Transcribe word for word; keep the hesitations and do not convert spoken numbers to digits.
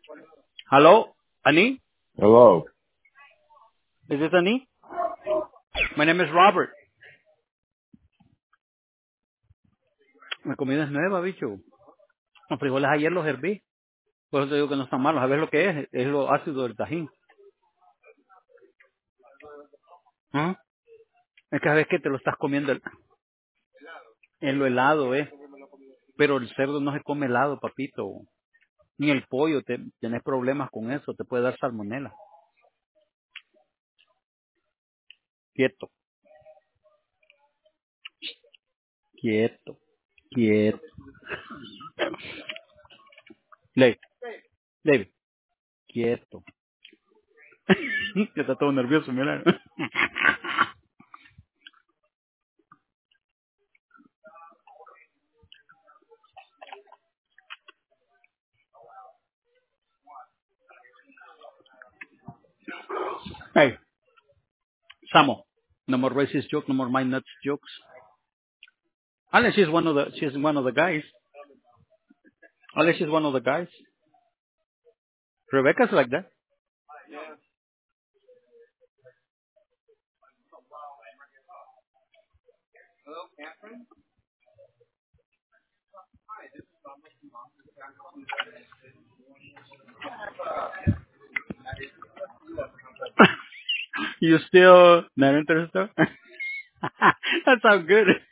Hello, Ani? Hello. Is this Ani? My name is Robert. La comida es nueva, bicho. Los frijoles ayer los herví. Por eso te digo que no están malos. ¿Sabes lo que es? Es lo ácido del tajín. ¿Ah? Es que sabes que te lo estás comiendo el- en lo helado, ¿eh? Pero el cerdo no se come helado, papito. Ni el pollo. Te, tienes problemas con eso. Te puede dar salmonela. Quieto, quieto, quieto. David, David, quieto. Ya está todo nervioso, mira. Hey, Samo. No more racist joke, no more mind nuts jokes. Unless she's one of the she's one of the guys. Unless she's one of the guys. Rebecca's like that. You still not interested? That sounds good.